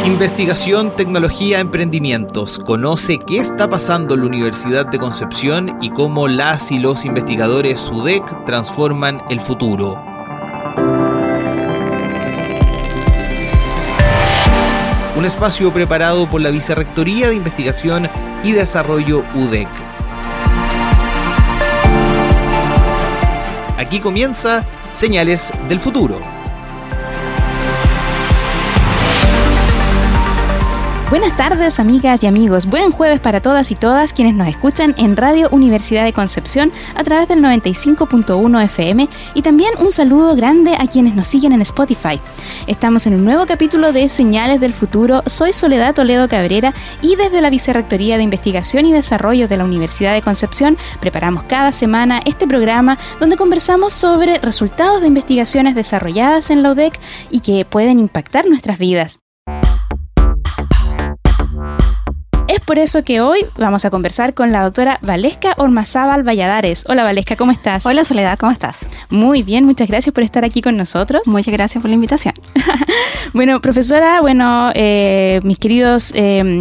Investigación, tecnología, emprendimientos. Conoce qué está pasando en la Universidad de Concepción y cómo las y los investigadores UDEC transforman el futuro. Un espacio preparado por la Vicerrectoría de Investigación y Desarrollo UDEC. Aquí comienza Señales del Futuro. Buenas tardes, amigas y amigos. Buen jueves para todas y todas quienes nos escuchan en Radio Universidad de Concepción a través del 95.1 FM y también un saludo grande a quienes nos siguen en Spotify. Estamos en un nuevo capítulo de Señales del Futuro. Soy Soledad Toledo Cabrera y desde la Vicerrectoría de Investigación y Desarrollo de la Universidad de Concepción preparamos cada semana este programa donde conversamos sobre resultados de investigaciones desarrolladas en la UDEC y que pueden impactar nuestras vidas. Es por eso que hoy vamos a conversar con la doctora Valesca Ormazábal Valladares. Hola Valesca, ¿cómo estás? Hola Soledad, ¿cómo estás? Muy bien, muchas gracias por estar aquí con nosotros. Muchas gracias por la invitación. Bueno, profesora, mis queridos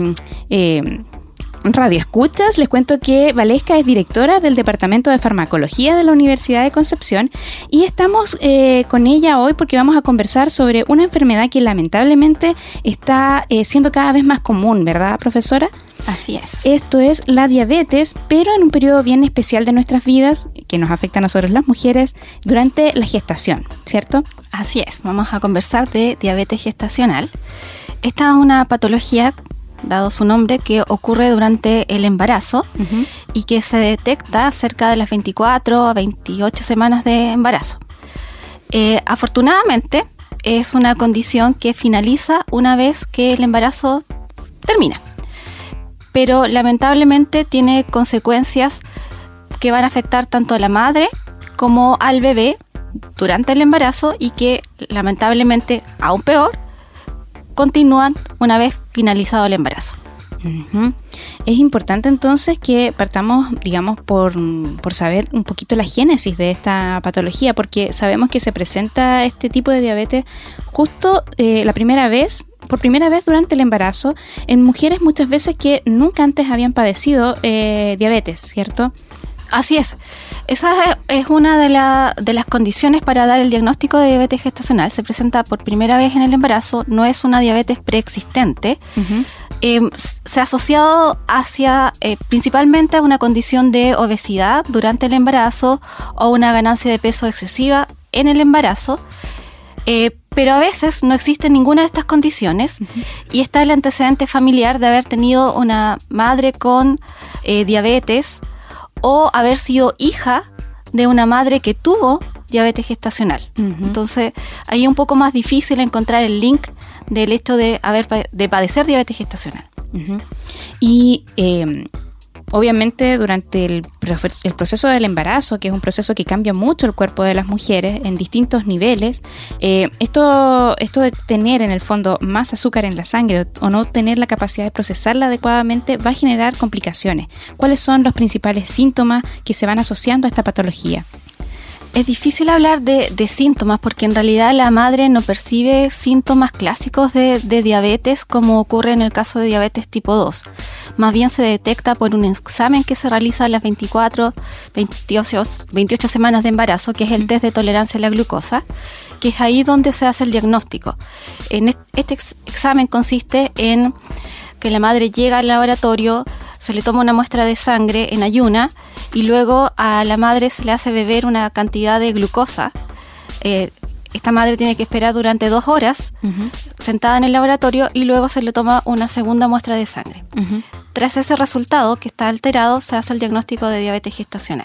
radioescuchas, les cuento que Valesca es directora del Departamento de Farmacología de la Universidad de Concepción y estamos con ella hoy porque vamos a conversar sobre una enfermedad que lamentablemente está siendo cada vez más común, ¿verdad, profesora? Así es. Esto es la diabetes, pero en un periodo bien especial de nuestras vidas que nos afecta a nosotros las mujeres durante la gestación, ¿cierto? Así es, vamos a conversar de diabetes gestacional. Esta es una patología, dado su nombre, que ocurre durante el embarazo y que se detecta cerca de las 24 a 28 semanas de embarazo. Afortunadamente, es una condición que finaliza una vez que el embarazo termina, pero lamentablemente tiene consecuencias que van a afectar tanto a la madre como al bebé durante el embarazo y que lamentablemente, aún peor, continúan una vez finalizado el embarazo. Es importante entonces que partamos, digamos, por saber un poquito la génesis de esta patología, porque sabemos que se presenta este tipo de diabetes justo por primera vez durante el embarazo, en mujeres muchas veces que nunca antes habían padecido diabetes, ¿cierto? Así es. Esa es una de las condiciones para dar el diagnóstico de diabetes gestacional. Se presenta por primera vez en el embarazo, no es una diabetes preexistente. Se ha asociado principalmente a una condición de obesidad durante el embarazo o una ganancia de peso excesiva en el embarazo. Pero a veces no existe ninguna de estas condiciones y está el antecedente familiar de haber tenido una madre con diabetes o haber sido hija de una madre que tuvo diabetes gestacional. Entonces, ahí es un poco más difícil encontrar el link del hecho de padecer diabetes gestacional. Y obviamente durante el proceso del embarazo, que es un proceso que cambia mucho el cuerpo de las mujeres en distintos niveles, esto de tener en el fondo más azúcar en la sangre o no tener la capacidad de procesarla adecuadamente va a generar complicaciones. ¿Cuáles son los principales síntomas que se van asociando a esta patología? Es difícil hablar de síntomas porque en realidad la madre no percibe síntomas clásicos de diabetes como ocurre en el caso de diabetes tipo 2. Más bien se detecta por un examen que se realiza a las 28 semanas de embarazo, que es el test de tolerancia a la glucosa, que es ahí donde se hace el diagnóstico. Este examen consiste en que la madre llega al laboratorio, se le toma una muestra de sangre en ayuna y luego a la madre se le hace beber una cantidad de glucosa. Esta madre tiene que esperar durante 2 horas sentada en el laboratorio y luego se le toma una segunda muestra de sangre. Tras ese resultado, que está alterado, se hace el diagnóstico de diabetes gestacional.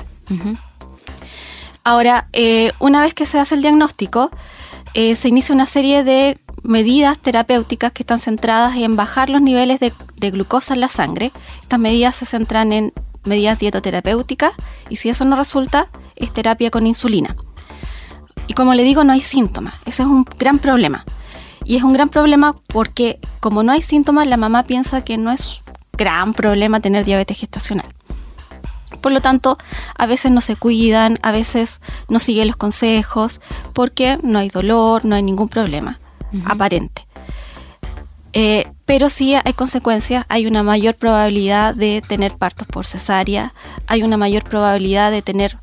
Ahora, una vez que se hace el diagnóstico, se inicia una serie de medidas terapéuticas que están centradas en bajar los niveles de glucosa en la sangre. Estas medidas se centran en medidas dietoterapéuticas y si eso no resulta, es terapia con insulina. Y como le digo, no hay síntomas. Ese es un gran problema. Y es un gran problema porque como no hay síntomas, la mamá piensa que no es gran problema tener diabetes gestacional. Por lo tanto, a veces no se cuidan, a veces no siguen los consejos porque no hay dolor, no hay ningún problema aparente. Pero sí hay consecuencias, hay una mayor probabilidad de tener partos por cesárea, hay una mayor probabilidad de tener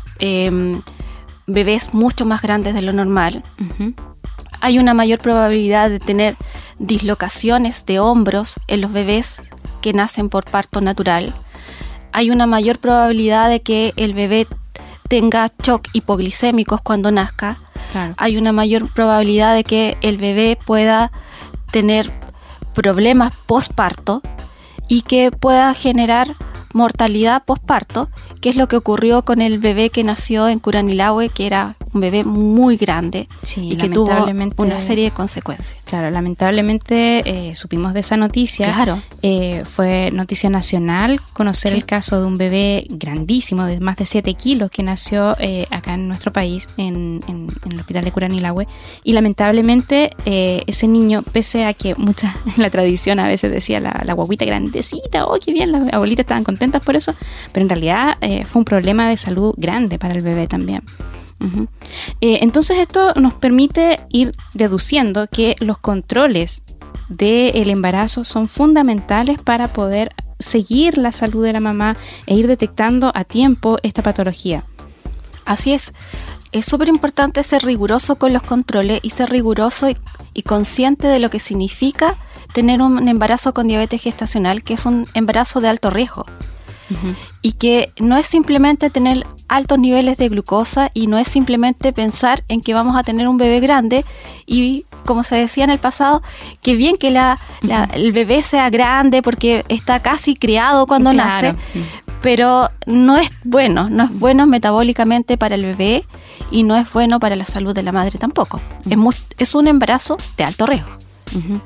bebés mucho más grandes de lo normal. Uh-huh. Hay una mayor probabilidad de tener dislocaciones de hombros en los bebés que nacen por parto natural. Hay una mayor probabilidad de que el bebé tenga shock hipoglicémicos cuando nazca. Claro. Hay una mayor probabilidad de que el bebé pueda tener problemas postparto y que pueda generar mortalidad postparto, que es lo que ocurrió con el bebé que nació en Curanilahue, que era un bebé muy grande, sí, y que tuvo una serie de consecuencias. Claro, lamentablemente supimos de esa noticia. Claro. Fue noticia nacional conocer el caso de un bebé grandísimo, de más de 7 kilos, que nació acá en nuestro país, en el hospital de Curanilahue. Y lamentablemente ese niño, pese a que mucha en la tradición a veces decía la guaguita grandecita, oh, qué bien, las abuelitas estaban contentas por eso, pero en realidad fue un problema de salud grande para el bebé también. Uh-huh. Entonces esto nos permite ir deduciendo que los controles del embarazo son fundamentales para poder seguir la salud de la mamá e ir detectando a tiempo esta patología. Así es súper importante ser riguroso con los controles y ser riguroso y consciente de lo que significa tener un embarazo con diabetes gestacional, que es un embarazo de alto riesgo. Uh-huh. Y que no es simplemente tener altos niveles de glucosa y no es simplemente pensar en que vamos a tener un bebé grande y, como se decía en el pasado, que bien que el bebé sea grande porque está casi criado cuando nace, pero no es bueno metabólicamente para el bebé y no es bueno para la salud de la madre tampoco. Uh-huh. Es un embarazo de alto riesgo. Uh-huh.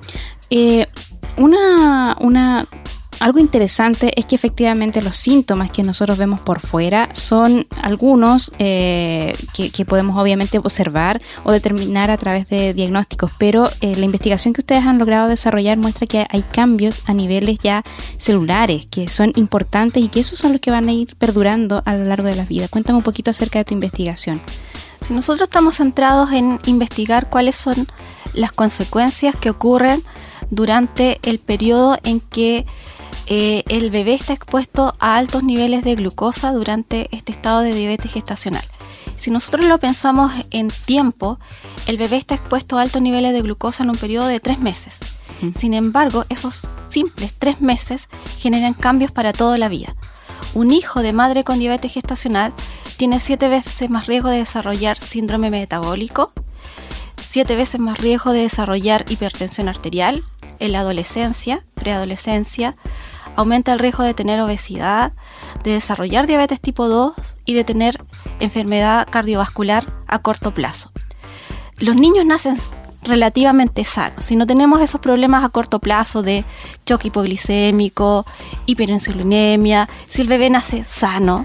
Algo interesante es que efectivamente los síntomas que nosotros vemos por fuera son algunos que podemos obviamente observar o determinar a través de diagnósticos, pero la investigación que ustedes han logrado desarrollar muestra que hay cambios a niveles ya celulares que son importantes y que esos son los que van a ir perdurando a lo largo de la vida. Cuéntame un poquito acerca de tu investigación. Si nosotros estamos centrados en investigar cuáles son las consecuencias que ocurren durante el periodo en que el bebé está expuesto a altos niveles de glucosa durante este estado de diabetes gestacional. Si nosotros lo pensamos en tiempo, el bebé está expuesto a altos niveles de glucosa en un periodo de 3 meses. Sin embargo, esos simples 3 meses generan cambios para toda la vida. Un hijo de madre con diabetes gestacional tiene 7 veces más riesgo de desarrollar síndrome metabólico, 7 veces más riesgo de desarrollar hipertensión arterial en la adolescencia, preadolescencia, aumenta el riesgo de tener obesidad, de desarrollar diabetes tipo 2 y de tener enfermedad cardiovascular a corto plazo. Los niños nacen relativamente sanos. Si no tenemos esos problemas a corto plazo de choque hipoglicémico, hiperinsulinemia, si el bebé nace sano,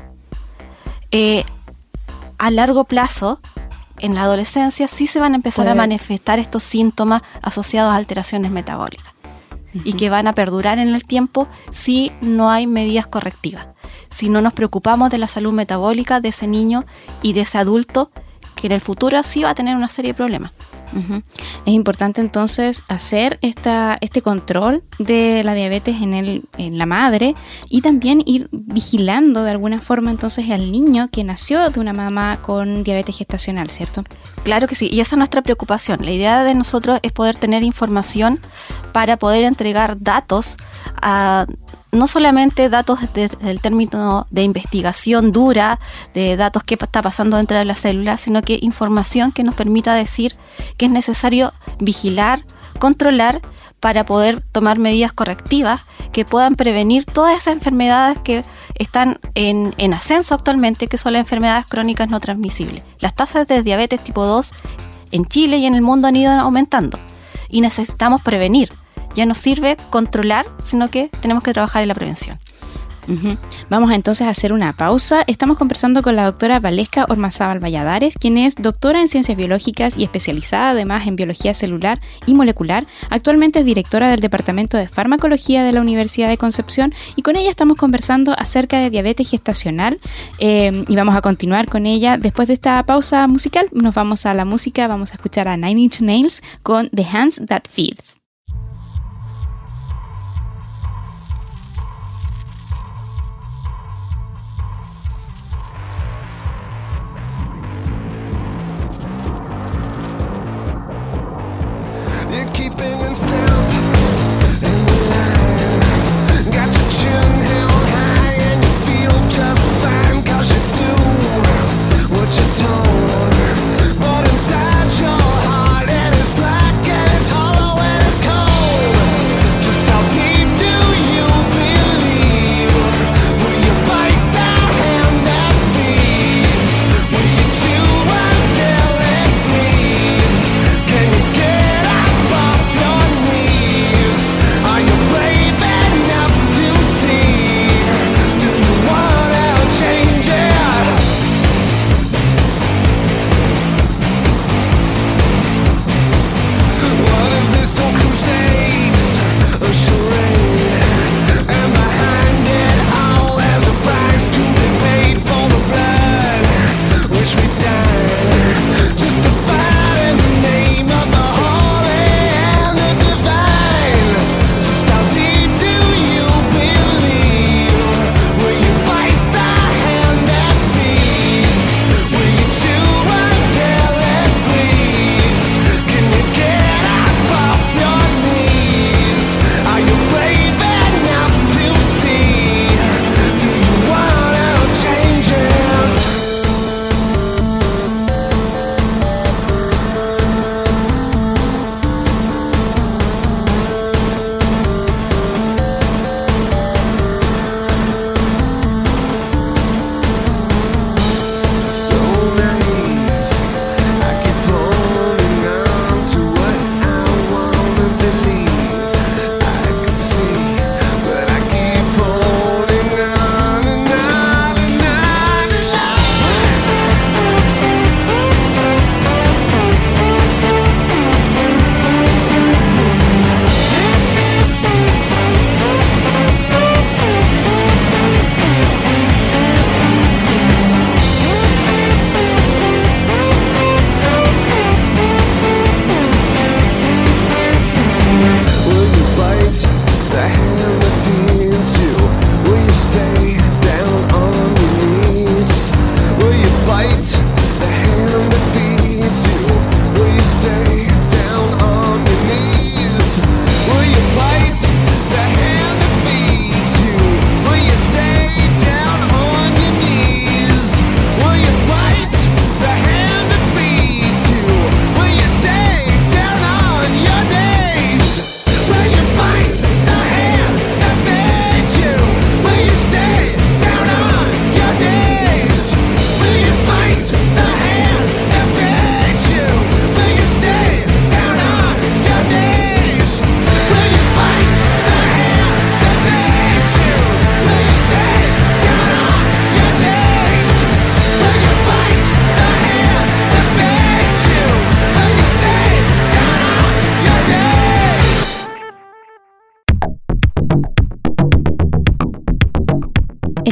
a largo plazo, en la adolescencia, sí se van a empezar a manifestar estos síntomas asociados a alteraciones metabólicas. Uh-huh. Y que van a perdurar en el tiempo si no hay medidas correctivas. Si no nos preocupamos de la salud metabólica de ese niño y de ese adulto, que en el futuro sí va a tener una serie de problemas. Uh-huh. Es importante entonces hacer este control de la diabetes en la madre y también ir vigilando de alguna forma entonces al niño que nació de una mamá con diabetes gestacional, ¿cierto? Claro que sí, y esa es nuestra preocupación. La idea de nosotros es poder tener información para poder entregar datos no solamente datos desde el término de investigación dura, de datos que está pasando dentro de las células, sino que información que nos permita decir que es necesario vigilar, controlar, para poder tomar medidas correctivas que puedan prevenir todas esas enfermedades que están en ascenso actualmente, que son las enfermedades crónicas no transmisibles. Las tasas de diabetes tipo 2 en Chile y en el mundo han ido aumentando y necesitamos prevenir. Ya no sirve controlar, sino que tenemos que trabajar en la prevención. Uh-huh. Vamos entonces a hacer una pausa. Estamos conversando con la doctora Valesca Ormazábal Valladares, quien es doctora en Ciencias Biológicas y especializada además en Biología Celular y Molecular. Actualmente es directora del Departamento de Farmacología de la Universidad de Concepción y con ella estamos conversando acerca de diabetes gestacional y vamos a continuar con ella. Después de esta pausa musical nos vamos a la música, vamos a escuchar a Nine Inch Nails con The Hands That Feeds.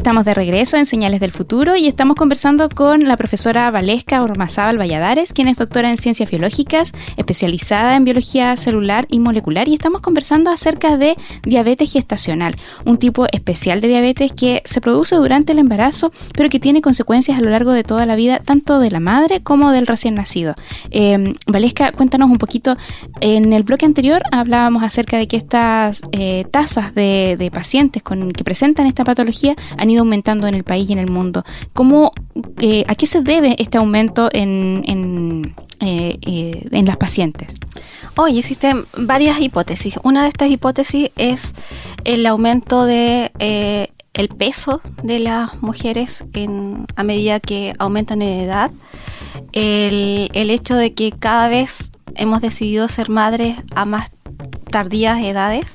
Estamos de regreso en Señales del Futuro y estamos conversando con la profesora Valesca Ormazábal Valladares, quien es doctora en Ciencias Biológicas, especializada en Biología Celular y Molecular, y estamos conversando acerca de diabetes gestacional, un tipo especial de diabetes que se produce durante el embarazo, pero que tiene consecuencias a lo largo de toda la vida, tanto de la madre como del recién nacido. Valesca, cuéntanos un poquito. En el bloque anterior hablábamos acerca de que estas tasas de pacientes que presentan esta patología han ido aumentando en el país y en el mundo. ¿A qué se debe este aumento en las pacientes? Hoy existen varias hipótesis. Una de estas hipótesis es el aumento de el peso de las mujeres a medida que aumentan en edad. El hecho de que cada vez hemos decidido ser madres a más tardías edades.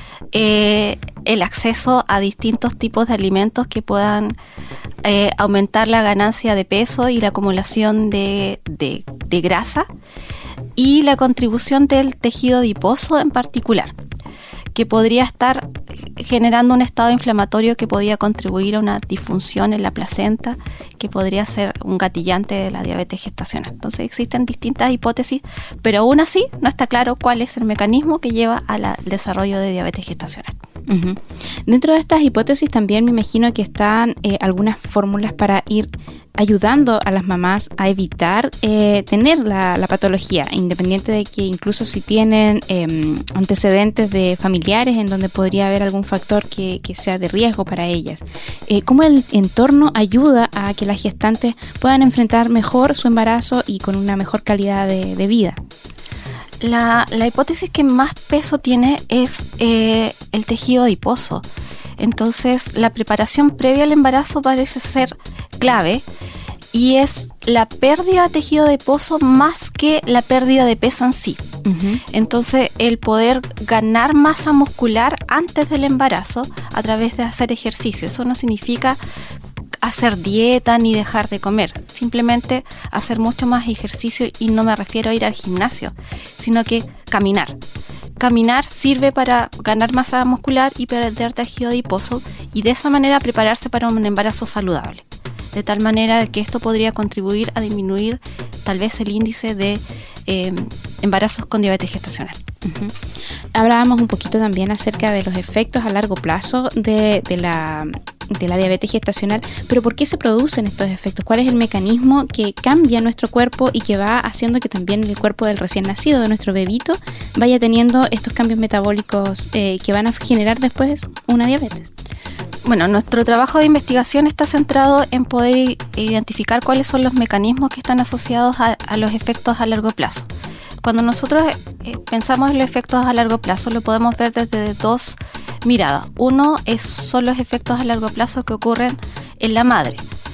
El acceso a distintos tipos de alimentos que puedan aumentar la ganancia de peso y la acumulación de grasa, y la contribución del tejido adiposo en particular, que podría estar generando un estado inflamatorio que podría contribuir a una disfunción en la placenta, que podría ser un gatillante de la diabetes gestacional. Entonces existen distintas hipótesis, pero aún así no está claro cuál es el mecanismo que lleva al desarrollo de diabetes gestacional. Uh-huh. Dentro de estas hipótesis también me imagino que están algunas fórmulas para ir ayudando a las mamás a evitar tener la patología, independiente de que incluso si tienen antecedentes de familiares en donde podría haber algún factor que sea de riesgo para ellas. ¿Cómo el entorno ayuda a que las gestantes puedan enfrentar mejor su embarazo y con una mejor calidad de vida? La hipótesis que más peso tiene es el tejido adiposo. Entonces, la preparación previa al embarazo parece ser clave, y es la pérdida de tejido adiposo más que la pérdida de peso en sí. Uh-huh. Entonces, el poder ganar masa muscular antes del embarazo a través de hacer ejercicio. Eso no significa hacer dieta ni dejar de comer, simplemente hacer mucho más ejercicio, y no me refiero a ir al gimnasio, sino que caminar. Caminar sirve para ganar masa muscular y perder tejido adiposo, y de esa manera prepararse para un embarazo saludable, de tal manera que esto podría contribuir a disminuir tal vez el índice de embarazos con diabetes gestacional. Uh-huh. Hablábamos un poquito también acerca de los efectos a largo plazo de la diabetes gestacional, pero ¿por qué se producen estos efectos? ¿Cuál es el mecanismo que cambia nuestro cuerpo y que va haciendo que también el cuerpo del recién nacido, de nuestro bebito, vaya teniendo estos cambios metabólicos que van a generar después una diabetes? Bueno, nuestro trabajo de investigación está centrado en poder identificar cuáles son los mecanismos que están asociados a los efectos a largo plazo. Cuando nosotros pensamos en los efectos a largo plazo, lo podemos ver desde dos miradas. Uno son los efectos a largo plazo que ocurren en la madre.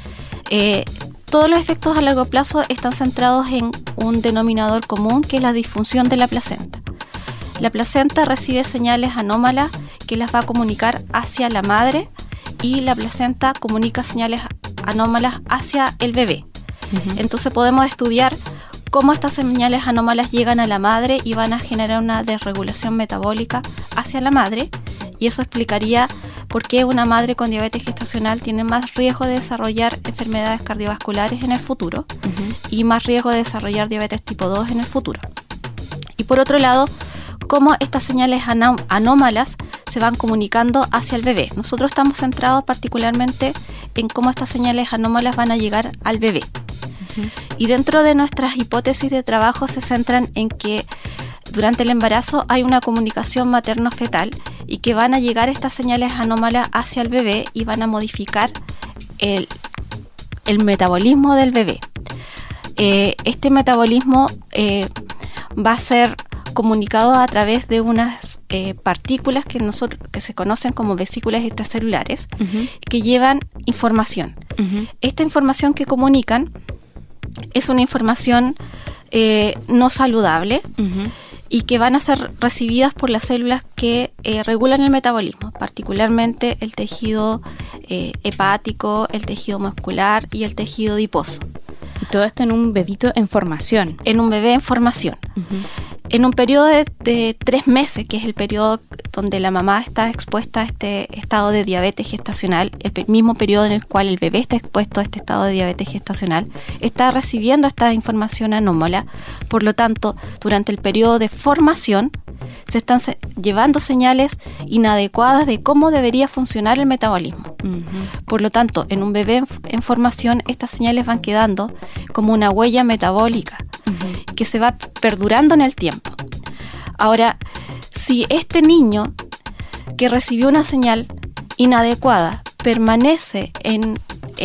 Todos los efectos a largo plazo están centrados en un denominador común, que es la disfunción de la placenta. La placenta recibe señales anómalas que las va a comunicar hacia la madre, y la placenta comunica señales anómalas hacia el bebé. Uh-huh. Entonces podemos estudiar cómo estas señales anómalas llegan a la madre y van a generar una desregulación metabólica hacia la madre, y eso explicaría por qué una madre con diabetes gestacional tiene más riesgo de desarrollar enfermedades cardiovasculares en el futuro. Uh-huh. Y más riesgo de desarrollar diabetes tipo 2 en el futuro. Y por otro lado, cómo estas señales anómalas se van comunicando hacia el bebé. Nosotros estamos centrados particularmente en cómo estas señales anómalas van a llegar al bebé. Uh-huh. Y dentro de nuestras hipótesis de trabajo se centran en que durante el embarazo hay una comunicación materno-fetal, y que van a llegar estas señales anómalas hacia el bebé y van a modificar el metabolismo del bebé. Este metabolismo va a ser comunicado a través de unas partículas que se conocen como vesículas extracelulares. Uh-huh. Que llevan información. Uh-huh. Esta información que comunican es una información no saludable. Uh-huh. Y que van a ser recibidas por las células que regulan el metabolismo, particularmente el tejido hepático, el tejido muscular y el tejido adiposo. Y todo esto en un bebito en formación. En un bebé en formación. Uh-huh. En un periodo de 3 meses, que es el periodo donde la mamá está expuesta a este estado de diabetes gestacional, el mismo periodo en el cual el bebé está expuesto a este estado de diabetes gestacional, está recibiendo esta información anómala. Por lo tanto, durante el periodo de formación se están llevando señales inadecuadas de cómo debería funcionar el metabolismo. Por lo tanto, en un bebé en formación, estas señales van quedando como una huella metabólica que se va perdurando en el tiempo. Ahora, si este niño que recibió una señal inadecuada permanece en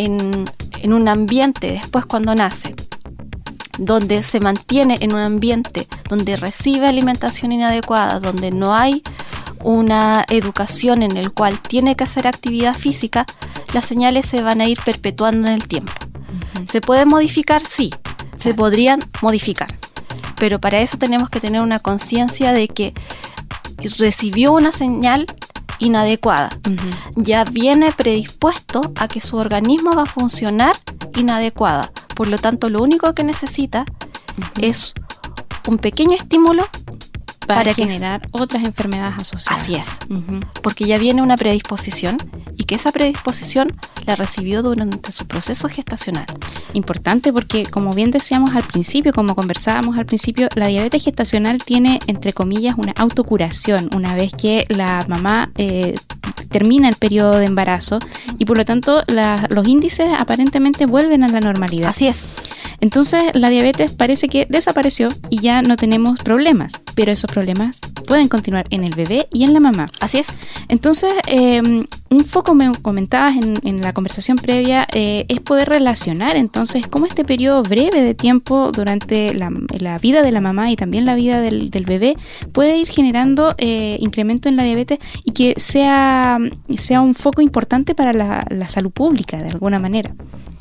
un ambiente después cuando nace, donde se mantiene en un ambiente donde recibe alimentación inadecuada, donde no hay una educación en el cual tiene que hacer actividad física, las señales se van a ir perpetuando en el tiempo. ¿Se puede modificar? Sí, se podrían modificar. Pero para eso tenemos que tener una conciencia de que recibió una señal inadecuada. Ya viene predispuesto a que su organismo va a funcionar inadecuada. Por lo tanto, lo único que necesita es un pequeño estímulo para generar otras enfermedades asociadas. Así es, porque ya viene una predisposición y que esa predisposición la recibió durante su proceso gestacional. Importante porque, como bien decíamos al principio, como conversábamos al principio, la diabetes gestacional tiene, entre comillas, una autocuración una vez que la mamá termina el periodo de embarazo y por lo tanto los índices aparentemente vuelven a la normalidad. Así es. Entonces la diabetes parece que desapareció y ya no tenemos problemas, pero esos problemas pueden continuar en el bebé y en la mamá. Así es. Entonces, un foco, me comentabas en la conversación previa, es poder relacionar entonces cómo este periodo breve de tiempo durante la vida de la mamá y también la vida del bebé puede ir generando incremento en la diabetes y que sea un foco importante para la salud pública de alguna manera.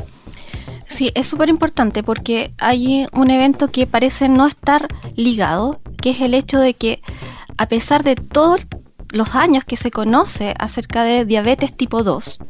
Sí, es súper importante porque hay un evento que parece no estar ligado, que es el hecho de que a pesar de todos los años que se conoce acerca de diabetes tipo 2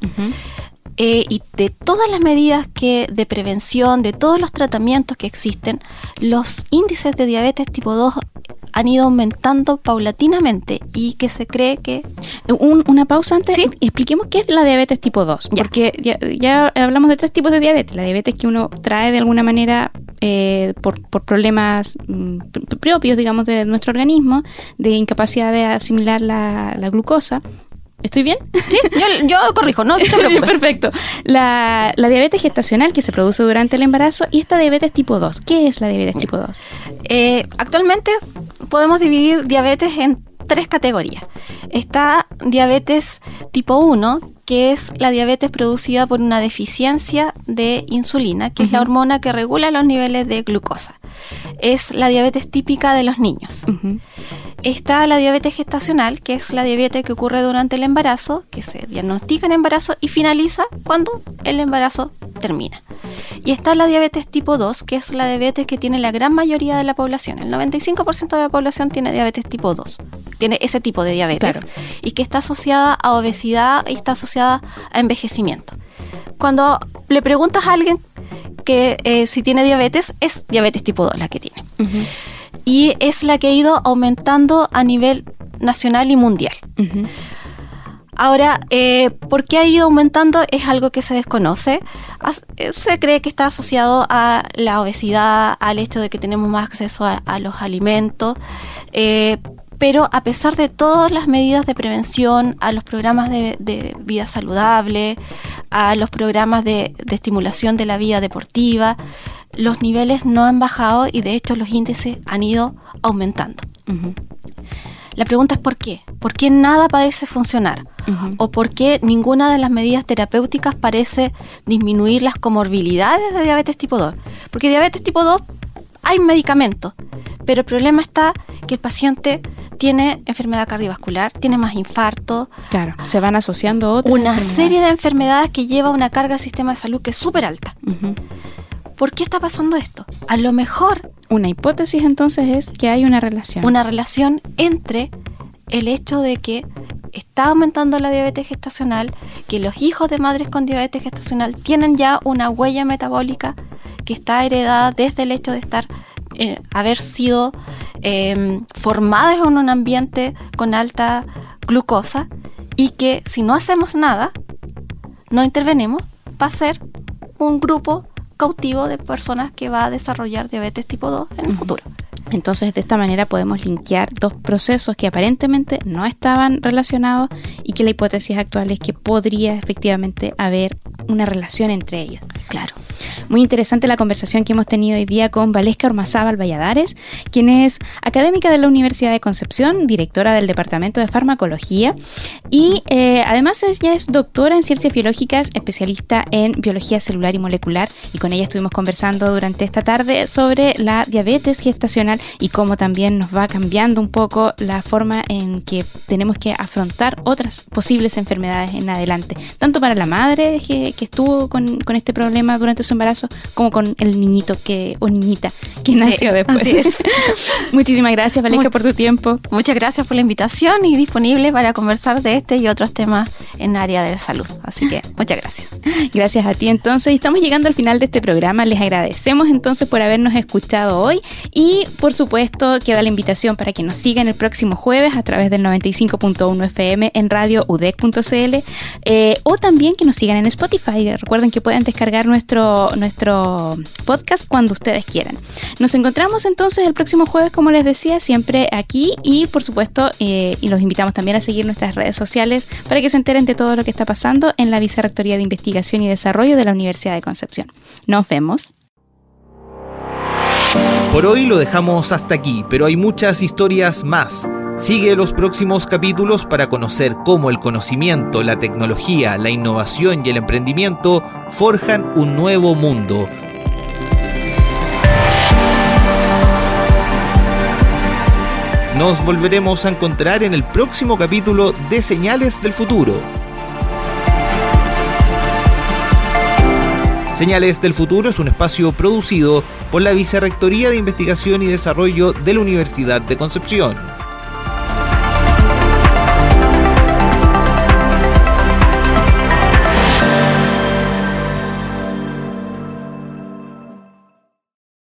y de todas las medidas de prevención, de todos los tratamientos que existen, los índices de diabetes tipo 2 han ido aumentando paulatinamente y que se cree que... Una pausa antes, ¿sí? Expliquemos qué es la diabetes tipo 2, porque ya hablamos de 3 tipos de diabetes. La diabetes que uno trae de alguna manera por problemas propios, digamos, de nuestro organismo, de incapacidad de asimilar la glucosa. ¿Estoy bien? Sí, yo corrijo, no te preocupes. Perfecto. La diabetes gestacional que se produce durante el embarazo y esta diabetes tipo 2. ¿Qué es la diabetes tipo 2? Actualmente podemos dividir diabetes en 3 categorías. Está diabetes tipo 1, que es la diabetes producida por una deficiencia de insulina, que es la hormona que regula los niveles de glucosa. Es la diabetes típica de los niños. Está la diabetes gestacional, que es la diabetes que ocurre durante el embarazo, que se diagnostica en embarazo y finaliza cuando el embarazo termina. Y está la diabetes tipo 2, que es la diabetes que tiene la gran mayoría de la población. El 95% de la población tiene diabetes tipo 2, tiene ese tipo de diabetes, claro, y que está asociada a obesidad y está asociada a envejecimiento. Cuando le preguntas a alguien que si tiene diabetes, es diabetes tipo 2 la que tiene. Y es la que ha ido aumentando a nivel nacional y mundial. Ahora, ¿por qué ha ido aumentando? Es algo que se desconoce. Se cree que está asociado a la obesidad, al hecho de que tenemos más acceso a los alimentos, pero a pesar de todas las medidas de prevención, a los programas de vida saludable, a los programas de estimulación de la vida deportiva, los niveles no han bajado y de hecho los índices han ido aumentando. La pregunta es ¿por qué? ¿Por qué nada parece funcionar? ¿O por qué ninguna de las medidas terapéuticas parece disminuir las comorbilidades de diabetes tipo 2? Porque diabetes tipo 2 hay medicamentos, pero el problema está que el paciente tiene enfermedad cardiovascular, tiene más infarto. Claro, se van asociando otras una serie de enfermedades que lleva una carga al sistema de salud que es súper alta. ¿Por qué está pasando esto? A lo mejor... Una hipótesis entonces es que hay una relación. Una relación entre el hecho de que está aumentando la diabetes gestacional, que los hijos de madres con diabetes gestacional tienen ya una huella metabólica que está heredada desde el hecho de haber sido formadas en un ambiente con alta glucosa, y que si no hacemos nada, no intervenimos, va a ser un grupo cautivo de personas que va a desarrollar diabetes tipo 2 en el futuro. Entonces, de esta manera podemos linkear dos procesos que aparentemente no estaban relacionados y que la hipótesis actual es que podría efectivamente haber una relación entre ellos. Claro. Muy interesante la conversación que hemos tenido hoy día con Valesca Ormazábal Valladares, quien es académica de la Universidad de Concepción, directora del Departamento de Farmacología y además ella es doctora en Ciencias Biológicas, especialista en Biología Celular y Molecular, y con ella estuvimos conversando durante esta tarde sobre la diabetes gestacional y cómo también nos va cambiando un poco la forma en que tenemos que afrontar otras posibles enfermedades en adelante, tanto para la madre que estuvo con este problema durante su embarazo, como con el niñito o niñita que nació después. Así es. Muchísimas gracias, Valesca, por tu tiempo. Muchas gracias por la invitación y disponible para conversar de este y otros temas en área de la salud. Así que muchas gracias. Gracias a ti entonces. Estamos llegando al final de este programa. Les agradecemos entonces por habernos escuchado hoy y por supuesto queda la invitación para que nos sigan el próximo jueves a través del 95.1 FM en radio udec.cl o también que nos sigan en Spotify. Recuerden que pueden descargar nuestro podcast cuando ustedes quieran. Nos encontramos entonces el próximo jueves, como les decía, siempre aquí y por supuesto y los invitamos también a seguir nuestras redes sociales para que se enteren de todo lo que está pasando en la Vicerrectoría de Investigación y Desarrollo de la Universidad de Concepción. Nos vemos. Por hoy lo dejamos hasta aquí, pero hay muchas historias más. Sigue los próximos capítulos para conocer cómo el conocimiento, la tecnología, la innovación y el emprendimiento forjan un nuevo mundo. Nos volveremos a encontrar en el próximo capítulo de Señales del Futuro. Señales del Futuro es un espacio producido por la Vicerrectoría de Investigación y Desarrollo de la Universidad de Concepción.